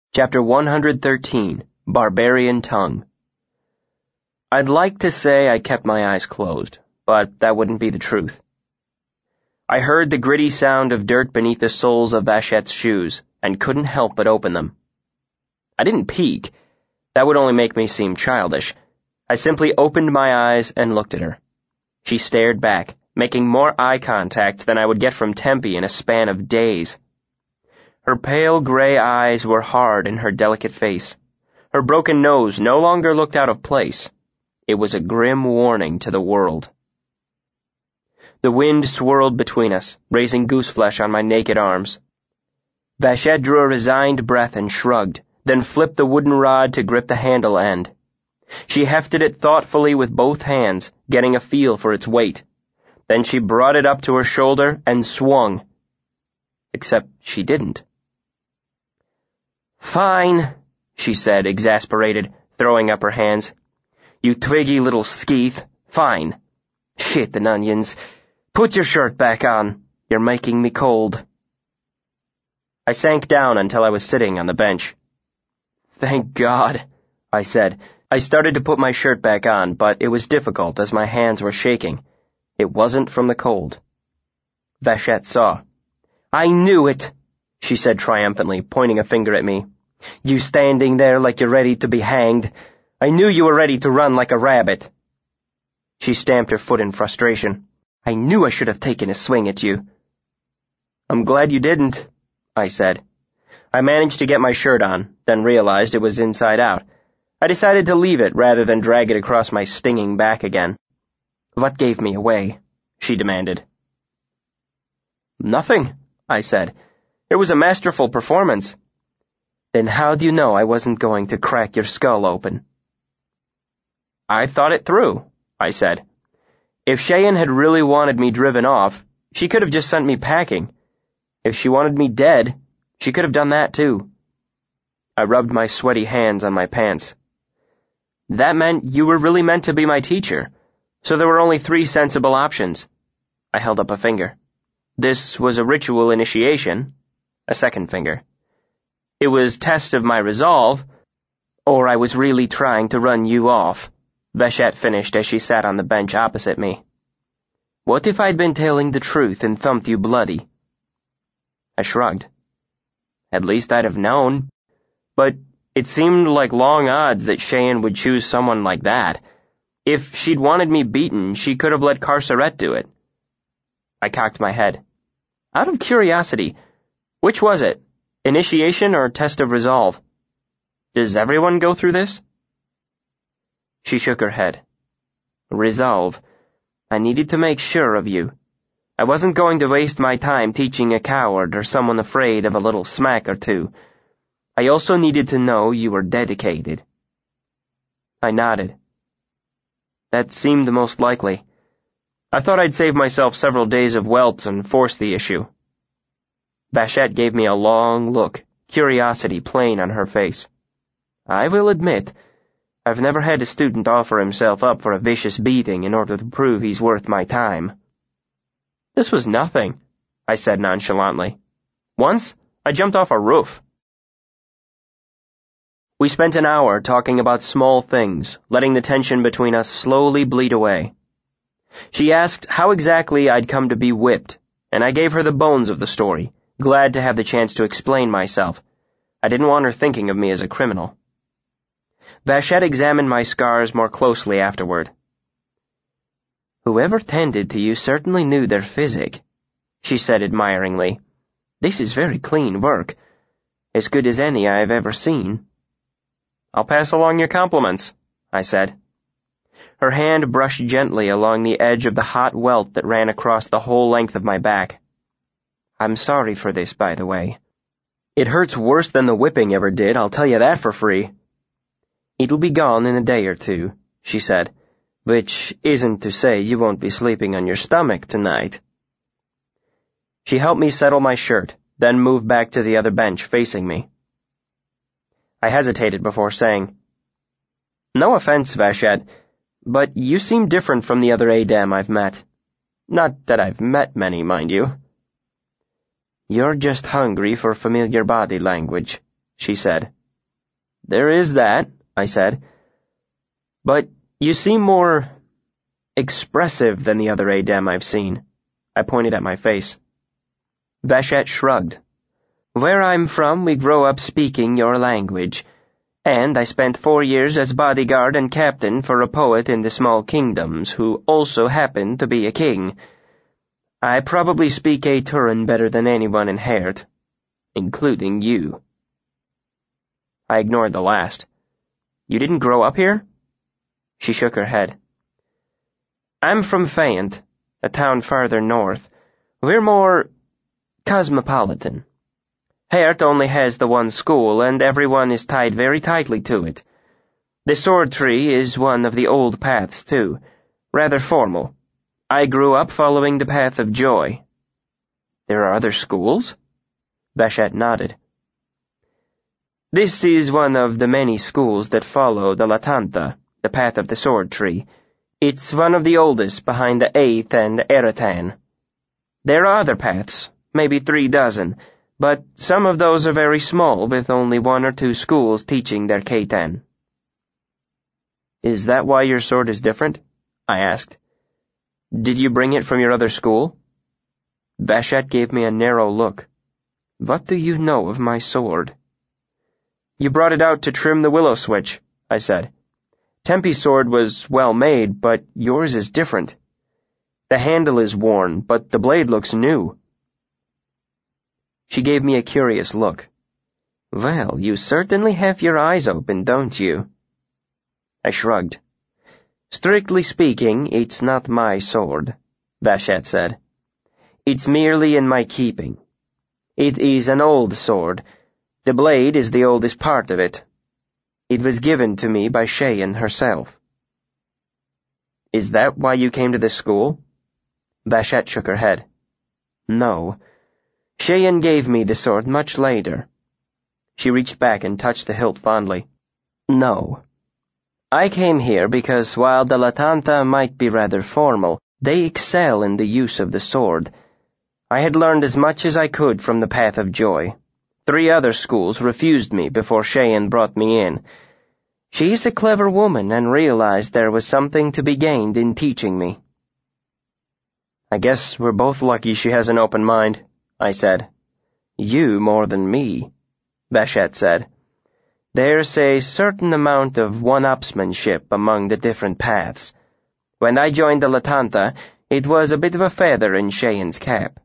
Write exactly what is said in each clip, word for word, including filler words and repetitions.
Chapter one hundred thirteen, Barbarian Tongue. I'd like to say I kept my eyes closed, but that wouldn't be the truth. I heard the gritty sound of dirt beneath the soles of Vachette's shoes, and couldn't help but open them. I didn't peek. That would only make me seem childish. I simply opened my eyes and looked at her. She stared back, making more eye contact than I would get from Tempe in a span of days. Her pale gray eyes were hard in her delicate face. Her broken nose no longer looked out of place. It was a grim warning to the world. The wind swirled between us, raising gooseflesh on my naked arms. Vachette drew a resigned breath and shrugged, then flipped the wooden rod to grip the handle end. She hefted it thoughtfully with both hands, getting a feel for its weight. Then she brought it up to her shoulder and swung. Except she didn't. "Fine," she said, exasperated, throwing up her hands. "You twiggy little skeeth. Fine. Shit and onions. Put your shirt back on. You're making me cold." I sank down until I was sitting on the bench. "Thank God," I said. I started to put my shirt back on, but it was difficult as my hands were shaking. It wasn't from the cold. Vachette saw. "I knew it," she said triumphantly, pointing a finger at me. "You standing there like you're ready to be hanged. I knew you were ready to run like a rabbit." She stamped her foot in frustration. "I knew I should have taken a swing at you." "I'm glad you didn't," I said. I managed to get my shirt on, then realized it was inside out. I decided to leave it rather than drag it across my stinging back again. "What gave me away?" she demanded. "Nothing," I said. "It was a masterful performance." "Then how do you know I wasn't going to crack your skull open?" "I thought it through," I said. "If Cheyenne had really wanted me driven off, she could have just sent me packing. If she wanted me dead, she could have done that too." I rubbed my sweaty hands on my pants. "That meant you were really meant to be my teacher, so there were only three sensible options." I held up a finger. "This was a ritual initiation," a second finger. "It was test of my resolve, or I was really trying to run you off," Vachette finished as she sat on the bench opposite me. "What if I'd been telling the truth and thumped you bloody?" I shrugged. "At least I'd have known. But it seemed like long odds that Cheyenne would choose someone like that. If she'd wanted me beaten, she could have let Carceret do it." I cocked my head. "Out of curiosity, which was it? Initiation or test of resolve? Does everyone go through this?" She shook her head. "Resolve. I needed to make sure of you. I wasn't going to waste my time teaching a coward or someone afraid of a little smack or two. I also needed to know you were dedicated." I nodded. That seemed the most likely. I thought I'd save myself several days of welts and force the issue. Vachette gave me a long look, curiosity plain on her face. "I will admit, I've never had a student offer himself up for a vicious beating in order to prove he's worth my time." "This was nothing," I said nonchalantly. "Once, I jumped off a roof." We spent an hour talking about small things, letting the tension between us slowly bleed away. She asked how exactly I'd come to be whipped, and I gave her the bones of the story, glad to have the chance to explain myself. I didn't want her thinking of me as a criminal. Vachette examined my scars more closely afterward. "Whoever tended to you certainly knew their physic," she said admiringly. "This is very clean work. As good as any I've ever seen." "I'll pass along your compliments," I said. Her hand brushed gently along the edge of the hot welt that ran across the whole length of my back. "I'm sorry for this, by the way. It hurts worse than the whipping ever did, I'll tell you that for free." "It'll be gone in a day or two," she said, "which isn't to say you won't be sleeping on your stomach tonight." She helped me settle my shirt, then moved back to the other bench facing me. I hesitated before saying, "No offense, Vachette, but you seem different from the other Adem I've met. Not that I've met many, mind you." "You're just hungry for familiar body language," she said, There is that, I said. But you seem more expressive than the other Adem I've seen. I pointed at my face. Vashet shrugged. Where I'm from, we grow up speaking your language, and I spent four years as bodyguard and captain for a poet in the small kingdoms who also happened to be a king. I probably speak a Turan better than anyone in Hert, including you. I ignored the last. You didn't grow up here? She shook her head. I'm from Fayent, a town farther north. We're more cosmopolitan. Hert only has the one school, and everyone is tied very tightly to it. The sword tree is one of the old paths, too, rather formal. I grew up following the path of joy. There are other schools? Vashet nodded. This is one of the many schools that follow the Latanta, the path of the sword tree. It's one of the oldest behind the Eighth and Eratan. There are other paths, maybe three dozen, but some of those are very small, with only one or two schools teaching their Katan. Is that why your sword is different? I asked. Did you bring it from your other school? Vashet gave me a narrow look. What do you know of my sword? You brought it out to trim the willow switch, I said. Tempe's sword was well made, but yours is different. The handle is worn, but the blade looks new. She gave me a curious look. Well, you certainly have your eyes open, don't you? I shrugged. Strictly speaking, it's not my sword, Vashet said. It's merely in my keeping. It is an old sword. The blade is the oldest part of it. It was given to me by Cheyenne herself. Is that why you came to this school? Vashet shook her head. No. Cheyenne gave me the sword much later. She reached back and touched the hilt fondly. No. I came here because while the Latanta might be rather formal, they excel in the use of the sword. I had learned as much as I could from the Path of Joy. Three other schools refused me before Cheyenne brought me in. She's a clever woman and realized there was something to be gained in teaching me. I guess we're both lucky she has an open mind, I said. You more than me, Vashet said. There's a certain amount of one-upsmanship among the different paths. When I joined the Latanta, it was a bit of a feather in Cheyenne's cap.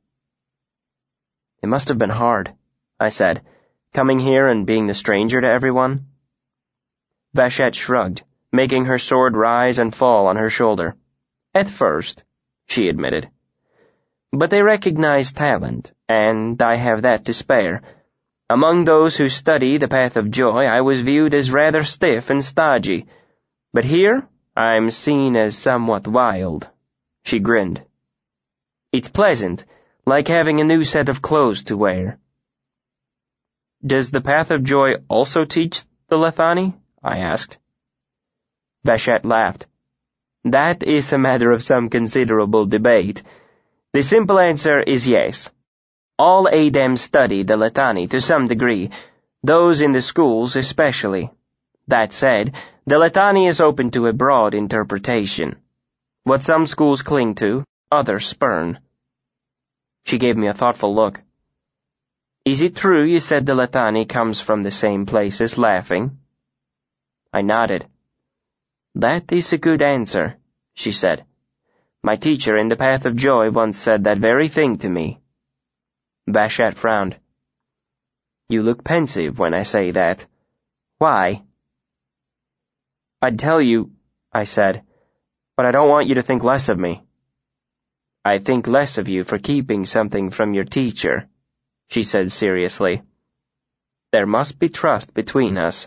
It must have been hard, I said, coming here and being the stranger to everyone. Vashet shrugged, making her sword rise and fall on her shoulder. At first, she admitted. But they recognize talent, and I have that to spare. Among those who study the Path of Joy, I was viewed as rather stiff and stodgy. But here, I'm seen as somewhat wild. She grinned. It's pleasant, like having a new set of clothes to wear. Does the Path of Joy also teach the Lethani? I asked. Vashet laughed. That is a matter of some considerable debate. The simple answer is yes. All Adem study the Lethani to some degree, those in the schools especially. That said, the Lethani is open to a broad interpretation. What some schools cling to, others spurn. She gave me a thoughtful look. Is it true you said the Lethani comes from the same place as laughing? I nodded. That is a good answer, she said. My teacher in the Path of Joy once said that very thing to me. Vashet frowned. You look pensive when I say that. Why? I'd tell you, I said, but I don't want you to think less of me. I think less of you for keeping something from your teacher, she said seriously. There must be trust between us.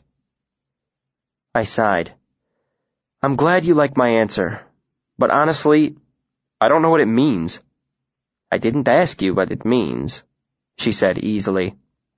I sighed. I'm glad you like my answer, but honestly, I don't know what it means. I didn't ask you what it means, she said easily.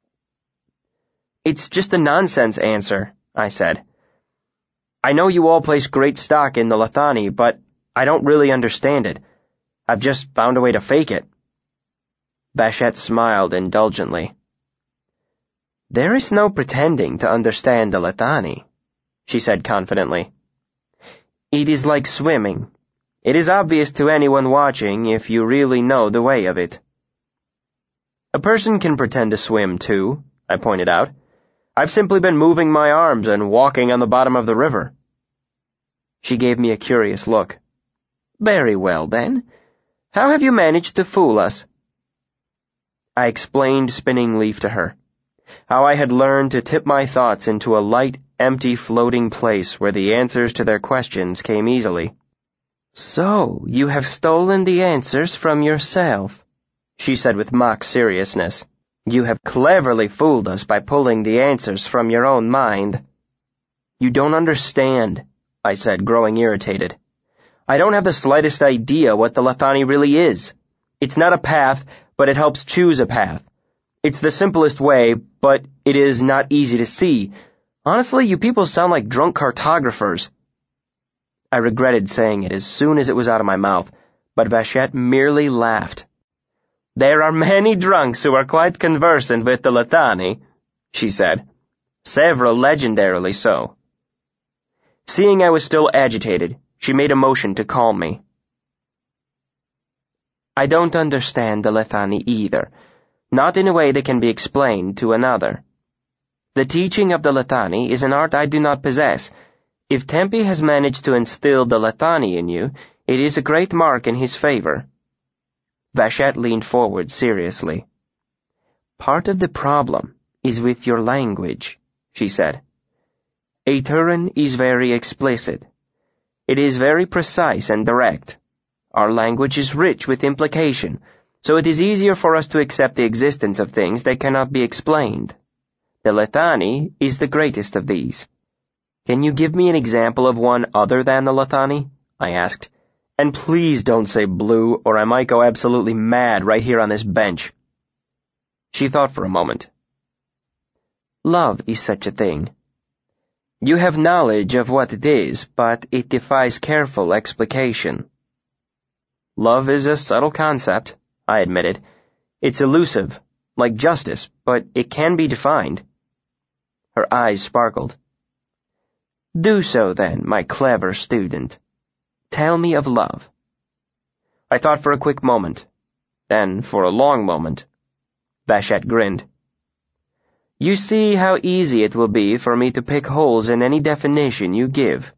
It's just a nonsense answer, I said. I know you all place great stock in the Lethani, but I don't really understand it. I've just found a way to fake it. Vashet smiled indulgently. There is no pretending to understand the Lethani, she said confidently. It is like swimming. It is obvious to anyone watching if you really know the way of it. A person can pretend to swim too, I pointed out. I've simply been moving my arms and walking on the bottom of the river. She gave me a curious look. Very well, then. How have you managed to fool us? I explained Spinning Leaf to her, how I had learned to tip my thoughts into a light, empty floating place where the answers to their questions came easily. So, you have stolen the answers from yourself, she said with mock seriousness. You have cleverly fooled us by pulling the answers from your own mind. You don't understand, I said, growing irritated. I don't have the slightest idea what the Lethani really is. It's not a path, but it helps choose a path. It's the simplest way, but it is not easy to see. Honestly, you people sound like drunk cartographers. I regretted saying it as soon as it was out of my mouth, but Vachette merely laughed. There are many drunks who are quite conversant with the Lethani, she said. Several legendarily so. Seeing I was still agitated, she made a motion to calm me. I don't understand the Lethani either, not in a way that can be explained to another. The teaching of the Lethani is an art I do not possess. If Tempi has managed to instill the Lethani in you, it is a great mark in his favor. Vachette leaned forward seriously. Part of the problem is with your language, she said. A Turan is very explicit. It is very precise and direct. Our language is rich with implication, so it is easier for us to accept the existence of things that cannot be explained. The Lethani is the greatest of these. Can you give me an example of one other than the Lethani? I asked. And please don't say blue, or I might go absolutely mad right here on this bench. She thought for a moment. Love is such a thing. You have knowledge of what it is, but it defies careful explication. Love is a subtle concept, I admitted. It's elusive, like justice, but it can be defined. Her eyes sparkled. Do so then, my clever student. Tell me of love. I thought for a quick moment, then for a long moment. Vachette grinned. You see how easy it will be for me to pick holes in any definition you give.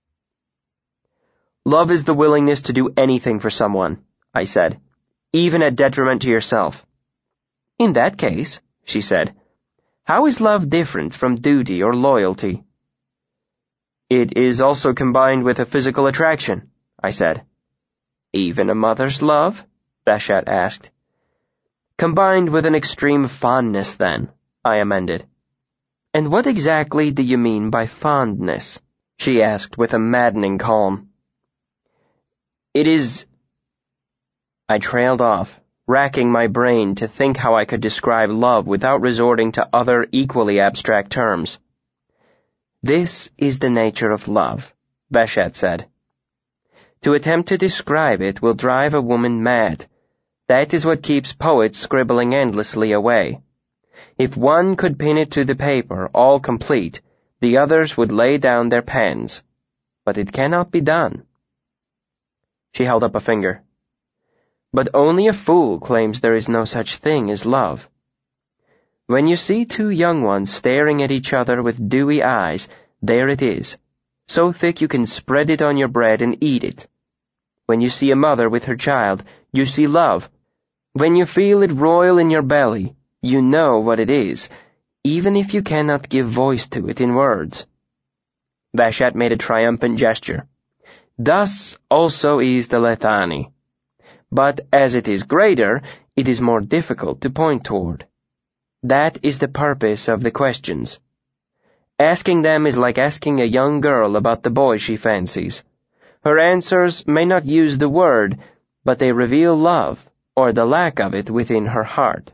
Love is the willingness to do anything for someone, I said, even at detriment to yourself. In that case, she said, how is love different from duty or loyalty? It is also combined with a physical attraction, I said. Even a mother's love? Vachette asked. Combined with an extreme fondness, then, I amended. And what exactly do you mean by fondness? She asked with a maddening calm. It is... I trailed off, racking my brain to think how I could describe love without resorting to other equally abstract terms. This is the nature of love, Vachette said. To attempt to describe it will drive a woman mad. That is what keeps poets scribbling endlessly away. If one could pin it to the paper, all complete, the others would lay down their pens. But it cannot be done. She held up a finger. But only a fool claims there is no such thing as love. When you see two young ones staring at each other with dewy eyes, there it is, so thick you can spread it on your bread and eat it. When you see a mother with her child, you see love. When you feel it roil in your belly, you know what it is, even if you cannot give voice to it in words. Vachette made a triumphant gesture. Thus also is the Lethani. But as it is greater, it is more difficult to point toward. That is the purpose of the questions. Asking them is like asking a young girl about the boy she fancies. Her answers may not use the word, but they reveal love, or the lack of it within her heart.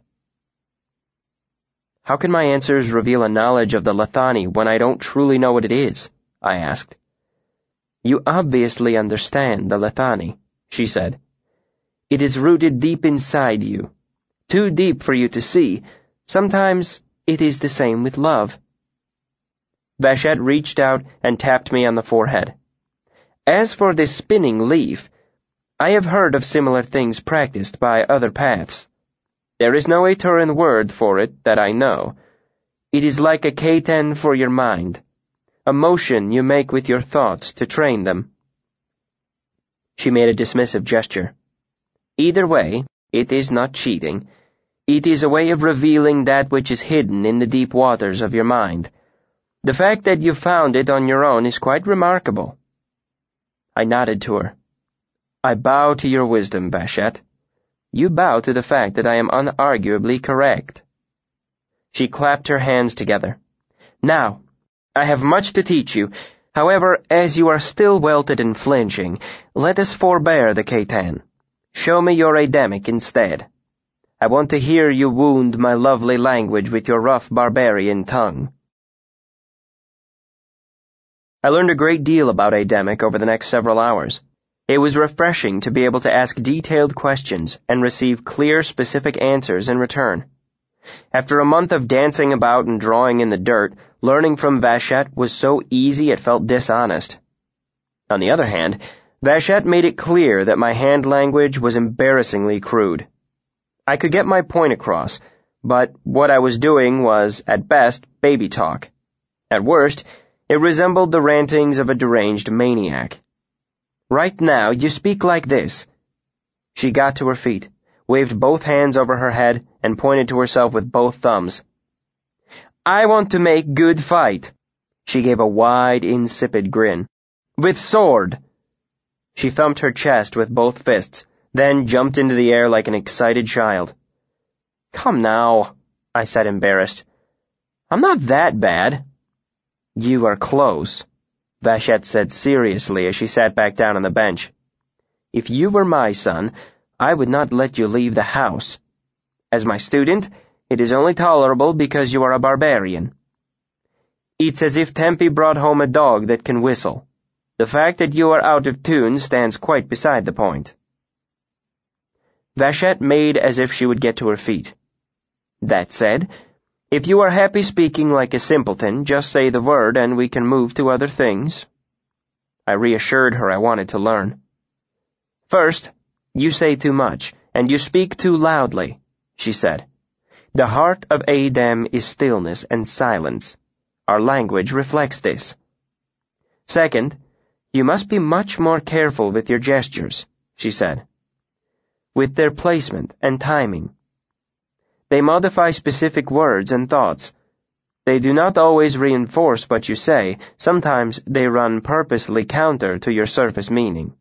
How can my answers reveal a knowledge of the Lethani when I don't truly know what it is? I asked. You obviously understand the Lethani, she said. It is rooted deep inside you, too deep for you to see. Sometimes it is the same with love. Vashette reached out and tapped me on the forehead. As for this spinning leaf, I have heard of similar things practiced by other paths. There is no Aturan word for it that I know. It is like a keten for your mind, a motion you make with your thoughts to train them. She made a dismissive gesture. Either way, it is not cheating. It is a way of revealing that which is hidden in the deep waters of your mind. The fact that you found it on your own is quite remarkable. I nodded to her. I bow to your wisdom, Vashette. You bow to the fact that I am unarguably correct. She clapped her hands together. Now, I have much to teach you. However, as you are still welted and flinching, let us forbear the keten. Show me your Adamic instead. I want to hear you wound my lovely language with your rough barbarian tongue. I learned a great deal about Adamic over the next several hours. It was refreshing to be able to ask detailed questions and receive clear, specific answers in return. After a month of dancing about and drawing in the dirt, learning from Vashette was so easy it felt dishonest. On the other hand, Vashette made it clear that my hand language was embarrassingly crude. I could get my point across, but what I was doing was, at best, baby talk. At worst, it resembled the rantings of a deranged maniac. Right now, you speak like this. She got to her feet, waved both hands over her head, and pointed to herself with both thumbs. I want to make good fight. She gave a wide, insipid grin. With sword. She thumped her chest with both fists, then jumped into the air like an excited child. Come now, I said, embarrassed. I'm not that bad. You are close, Vashette said seriously as she sat back down on the bench. If you were my son, I would not let you leave the house. As my student, it is only tolerable because you are a barbarian. It's as if Tempi brought home a dog that can whistle. The fact that you are out of tune stands quite beside the point. Vashette made as if she would get to her feet. That said, if you are happy speaking like a simpleton, just say the word and we can move to other things. I reassured her I wanted to learn. First, you say too much, and you speak too loudly, she said. The heart of Adem is stillness and silence. Our language reflects this. Second, you must be much more careful with your gestures, she said, with their placement and timing. They modify specific words and thoughts. They do not always reinforce what you say. Sometimes they run purposely counter to your surface meaning.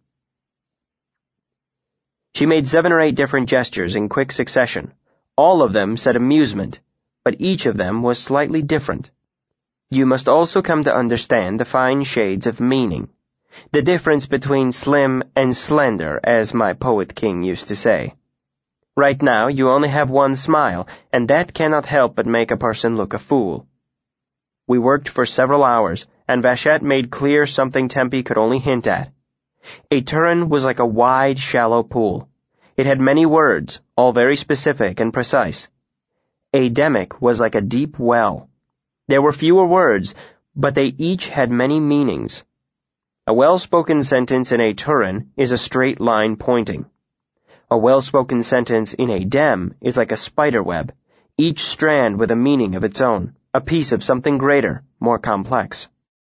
She made seven or eight different gestures in quick succession. All of them said amusement, but each of them was slightly different. You must also come to understand the fine shades of meaning, the difference between slim and slender, as my poet king used to say. Right now, you only have one smile, and that cannot help but make a person look a fool. We worked for several hours, and Vashette made clear something Tempi could only hint at. Aturan was like a wide, shallow pool. It had many words, all very specific and precise. Ademic was like a deep well. There were fewer words, but they each had many meanings. A well-spoken sentence in Aturan is a straight line pointing. A well-spoken sentence in Adem is like a spider web, each strand with a meaning of its own, a piece of something greater, more complex.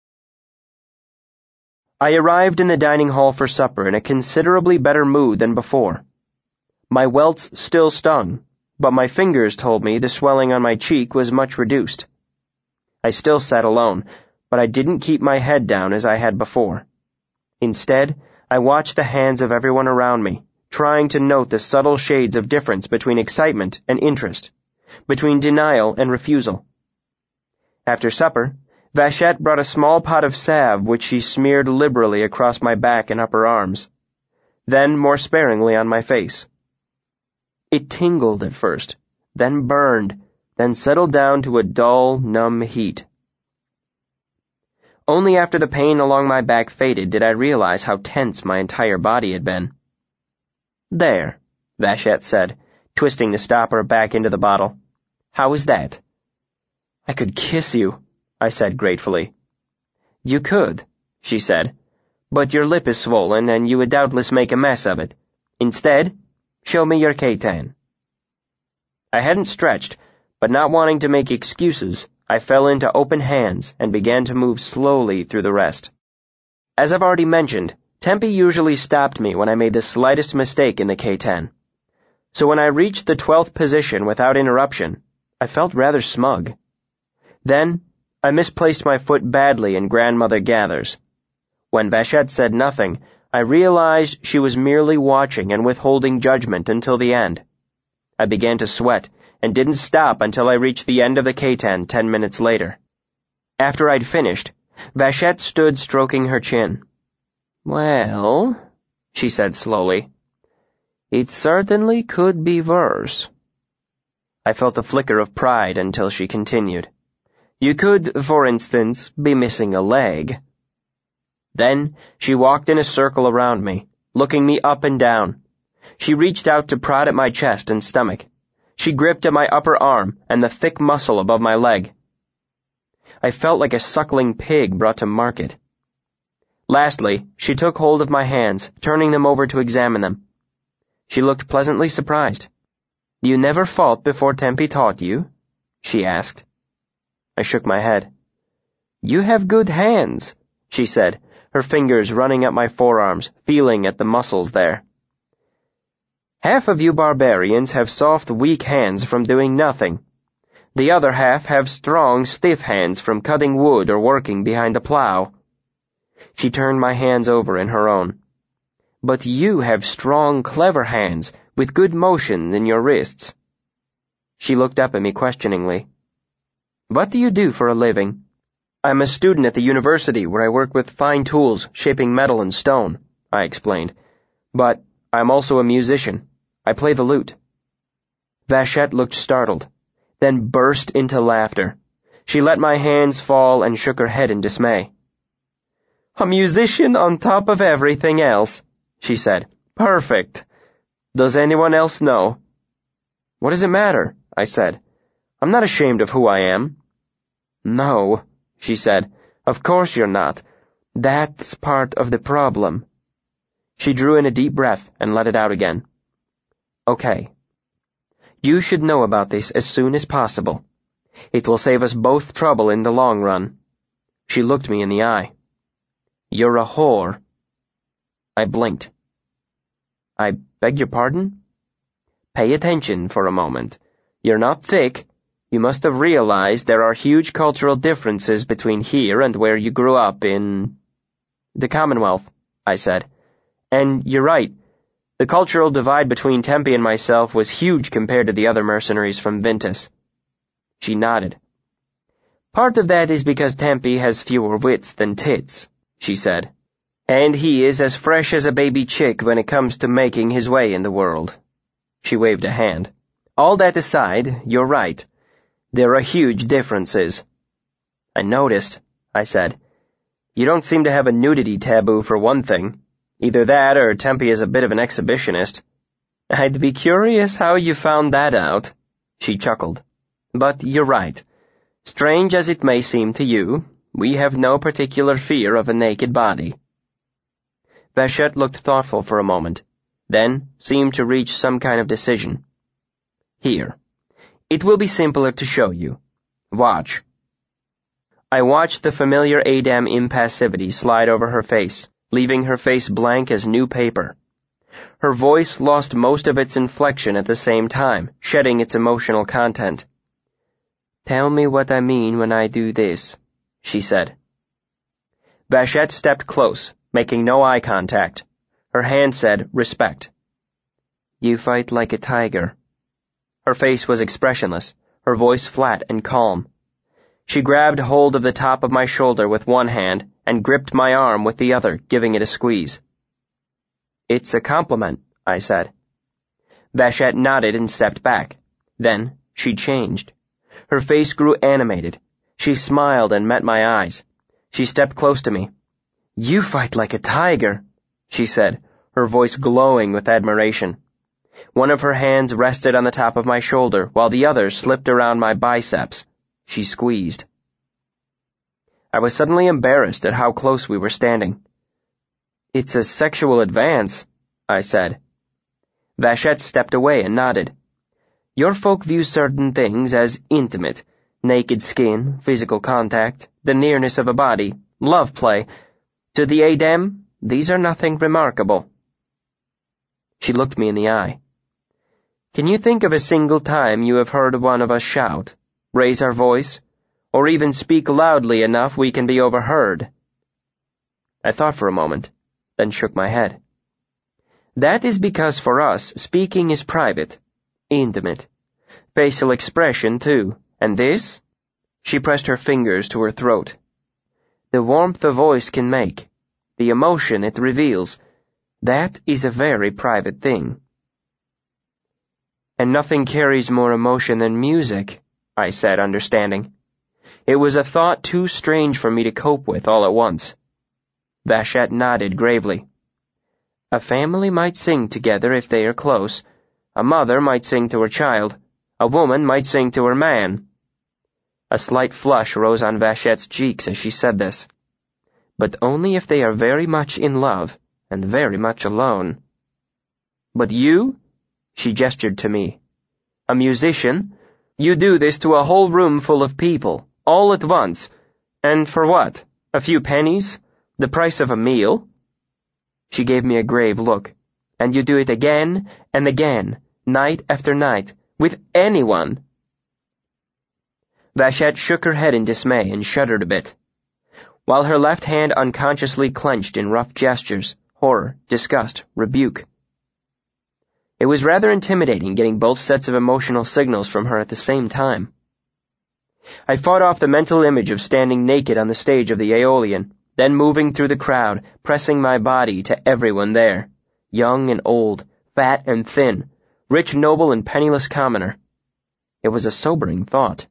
I arrived in the dining hall for supper in a considerably better mood than before. My welts still stung, but my fingers told me the swelling on my cheek was much reduced. I still sat alone, but I didn't keep my head down as I had before. Instead, I watched the hands of everyone around me, trying to note the subtle shades of difference between excitement and interest, between denial and refusal. After supper, Vashette brought a small pot of salve which she smeared liberally across my back and upper arms, then more sparingly on my face. It tingled at first, then burned, then settled down to a dull, numb heat. Only after the pain along my back faded did I realize how tense my entire body had been. There, Vashette said, twisting the stopper back into the bottle. How is that? I could kiss you, I said gratefully. You could, she said, but your lip is swollen and you would doubtless make a mess of it. Instead, show me your K ten. I hadn't stretched, but not wanting to make excuses, I fell into open hands and began to move slowly through the rest. As I've already mentioned, Tempe usually stopped me when I made the slightest mistake in the K ten. So when I reached the twelfth position without interruption, I felt rather smug. Then, I misplaced my foot badly in Grandmother Gathers. When Vachette said nothing, I realized she was merely watching and withholding judgment until the end. I began to sweat and didn't stop until I reached the end of the K ten ten minutes later. After I'd finished, Vachette stood stroking her chin. Well, she said slowly, it certainly could be worse. I felt a flicker of pride until she continued. You could, for instance, be missing a leg. Then she walked in a circle around me, looking me up and down. She reached out to prod at my chest and stomach. She gripped at my upper arm and the thick muscle above my leg. I felt like a suckling pig brought to market. Lastly, she took hold of my hands, turning them over to examine them. She looked pleasantly surprised. You never fought before Tempe taught you? She asked. I shook my head. You have good hands, she said, her fingers running up my forearms, feeling at the muscles there. Half of you barbarians have soft, weak hands from doing nothing. The other half have strong, stiff hands from cutting wood or working behind a plow. She turned my hands over in her own. But you have strong, clever hands with good motion in your wrists. She looked up at me questioningly. What do you do for a living? I'm a student at the university where I work with fine tools shaping metal and stone, I explained. But I'm also a musician. I play the lute. Vachette looked startled, then burst into laughter. She let my hands fall and shook her head in dismay. A musician on top of everything else, she said. Perfect. Does anyone else know? What does it matter? I said. I'm not ashamed of who I am. No, she said. Of course you're not. That's part of the problem. She drew in a deep breath and let it out again. Okay. You should know about this as soon as possible. It will save us both trouble in the long run. She looked me in the eye. You're a whore. I blinked. I beg your pardon? Pay attention for a moment. You're not thick. You must have realized there are huge cultural differences between here and where you grew up in the Commonwealth, I said. And you're right. The cultural divide between Tempe and myself was huge compared to the other mercenaries from Vintus. She nodded. Part of that is because Tempe has fewer wits than tits, she said. And he is as fresh as a baby chick when it comes to making his way in the world. She waved a hand. All that aside, you're right. There are huge differences. I noticed, I said. You don't seem to have a nudity taboo for one thing. Either that or Tempe is a bit of an exhibitionist. I'd be curious how you found that out, she chuckled. But you're right. Strange as it may seem to you, we have no particular fear of a naked body. Vachette looked thoughtful for a moment, then seemed to reach some kind of decision. Here. It will be simpler to show you. Watch. I watched the familiar Adam impassivity slide over her face, leaving her face blank as new paper. Her voice lost most of its inflection at the same time, shedding its emotional content. Tell me what I mean when I do this, she said. Vachette stepped close, making no eye contact. Her hand said, respect. You fight like a tiger. Her face was expressionless, her voice flat and calm. She grabbed hold of the top of my shoulder with one hand and gripped my arm with the other, giving it a squeeze. It's a compliment, I said. Vachette nodded and stepped back. Then she changed. Her face grew animated. She smiled and met my eyes. She stepped close to me. You fight like a tiger, she said, her voice glowing with admiration. One of her hands rested on the top of my shoulder, while the other slipped around my biceps. She squeezed. I was suddenly embarrassed at how close we were standing. It's a sexual advance, I said. Vachette stepped away and nodded. Your folk view certain things as intimate, naked skin, physical contact, the nearness of a body, love play. To the Adem, these are nothing remarkable. She looked me in the eye. Can you think of a single time you have heard one of us shout, raise our voice, or even speak loudly enough we can be overheard? I thought for a moment, then shook my head. That is because for us, speaking is private, intimate. Facial expression, too. And this? She pressed her fingers to her throat. The warmth a voice can make, the emotion it reveals, that is a very private thing. And nothing carries more emotion than music, I said, understanding. It was a thought too strange for me to cope with all at once. Vachette nodded gravely. A family might sing together if they are close. A mother might sing to her child. A woman might sing to her man. A slight flush rose on Vachette's cheeks as she said this. But only if they are very much in love and very much alone. But you? She gestured to me. A musician? You do this to a whole room full of people, all at once. And for what? A few pennies? The price of a meal? She gave me a grave look. And you do it again and again, night after night, with anyone. Vachette shook her head in dismay and shuddered a bit, while her left hand unconsciously clenched in rough gestures, horror, disgust, rebuke. It was rather intimidating getting both sets of emotional signals from her at the same time. I fought off the mental image of standing naked on the stage of the Aeolian, then moving through the crowd, pressing my body to everyone there, young and old, fat and thin, rich noble and penniless commoner. It was a sobering thought.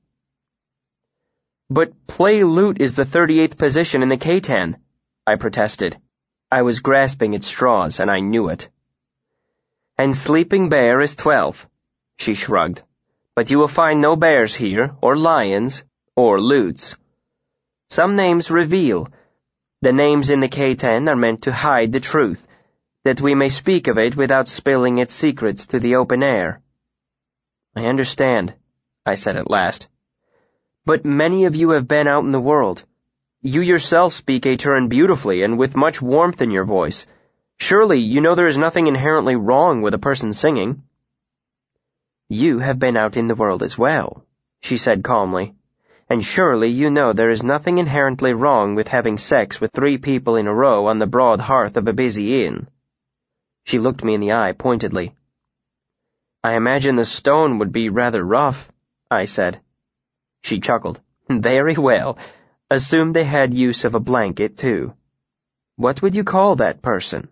But play lute is the thirty-eighth position in the Khaitan, I protested. I was grasping at straws, and I knew it. And sleeping bear is twelfth, she shrugged. But you will find no bears here, or lions, or lutes. Some names reveal. The names in the Khaitan are meant to hide the truth, that we may speak of it without spilling its secrets to the open air. I understand, I said at last. But many of you have been out in the world. You yourself speak a turn beautifully and with much warmth in your voice. Surely you know there is nothing inherently wrong with a person singing. You have been out in the world as well, she said calmly. And surely you know there is nothing inherently wrong with having sex with three people in a row on the broad hearth of a busy inn. She looked me in the eye pointedly. I imagine the stone would be rather rough, I said. She chuckled. Very well. Assume they had use of a blanket, too. What would you call that person?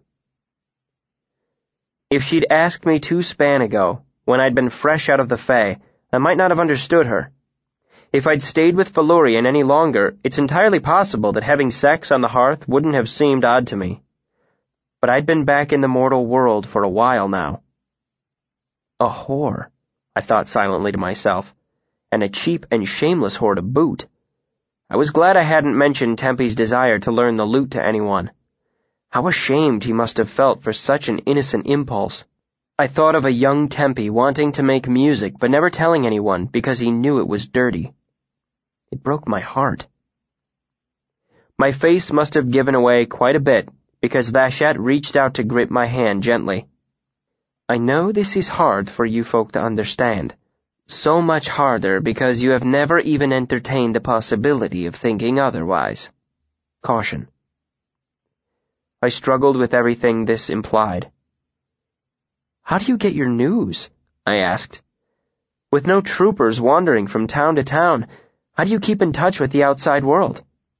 If she'd asked me two span ago, when I'd been fresh out of the Fae, I might not have understood her. If I'd stayed with Felurian any longer, it's entirely possible that having sex on the hearth wouldn't have seemed odd to me. But I'd been back in the mortal world for a while now. A whore, I thought silently to myself, and a cheap and shameless whore to boot. I was glad I hadn't mentioned Tempe's desire to learn the lute to anyone. How ashamed he must have felt for such an innocent impulse. I thought of a young Tempe wanting to make music but never telling anyone because he knew it was dirty. It broke my heart. My face must have given away quite a bit because Vachette reached out to grip my hand gently. I know this is hard for you folk to understand. So much harder because you have never even entertained the possibility of thinking otherwise. Caution. I struggled with everything this implied. How do you get your news? I asked. With no troopers wandering from town to town, how do you keep in touch with the outside world?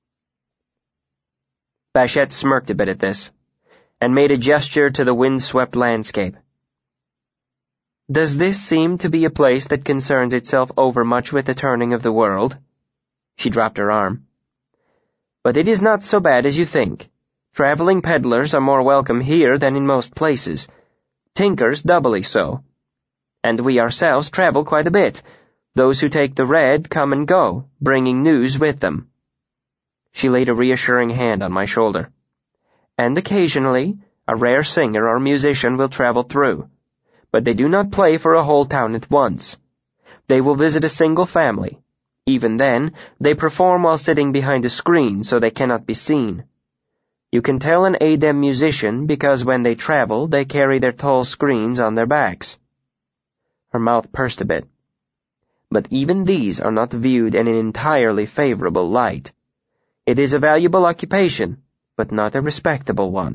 Vachette smirked a bit at this, and made a gesture to the wind-swept landscape. Does this seem to be a place that concerns itself overmuch with the turning of the world? She dropped her arm. But it is not so bad as you think. Traveling peddlers are more welcome here than in most places. Tinkers doubly so. And we ourselves travel quite a bit. Those who take the red come and go, bringing news with them. She laid a reassuring hand on my shoulder. And occasionally, a rare singer or musician will travel through, but they do not play for a whole town at once. They will visit a single family. Even then, they perform while sitting behind a screen so they cannot be seen. You can tell an A D E M musician because when they travel, they carry their tall screens on their backs. Her mouth pursed a bit. But even these are not viewed in an entirely favorable light. It is a valuable occupation, but not a respectable one.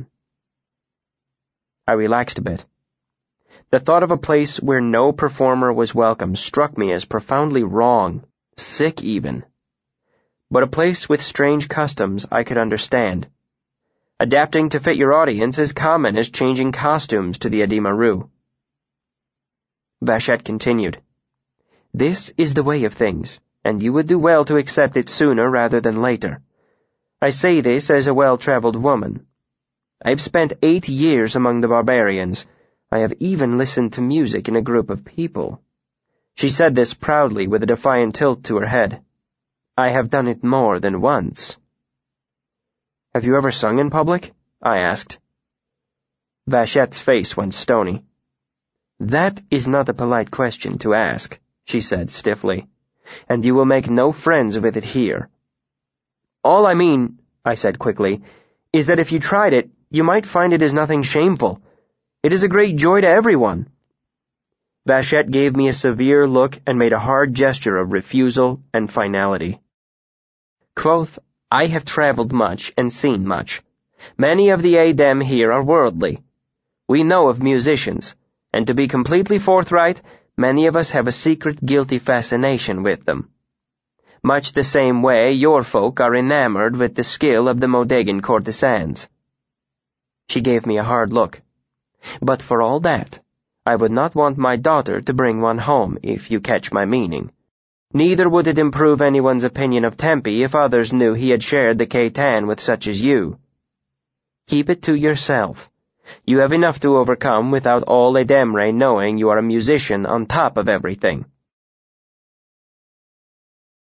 I relaxed a bit. The thought of a place where no performer was welcome struck me as profoundly wrong, sick even. But a place with strange customs I could understand. Adapting to fit your audience is common as changing costumes to the Ademaru. Vachette continued. This is the way of things, and you would do well to accept it sooner rather than later. I say this as a well-traveled woman. I've spent eight years among the barbarians. I have even listened to music in a group of people. She said this proudly with a defiant tilt to her head. I have done it more than once. Have you ever sung in public? I asked. Vachette's face went stony. That is not a polite question to ask, she said stiffly, and you will make no friends with it here. All I mean, I said quickly, is that if you tried it, you might find it is nothing shameful. It is a great joy to everyone. Vachette gave me a severe look and made a hard gesture of refusal and finality. Quoth, I have traveled much and seen much. Many of the A D E M here are worldly. We know of musicians, and to be completely forthright, many of us have a secret guilty fascination with them. Much the same way your folk are enamored with the skill of the Modegan courtesans. She gave me a hard look. But for all that, I would not want my daughter to bring one home, if you catch my meaning. Neither would it improve anyone's opinion of Tempe if others knew he had shared the Catan with such as you. Keep it to yourself. You have enough to overcome without all Edemre knowing you are a musician on top of everything.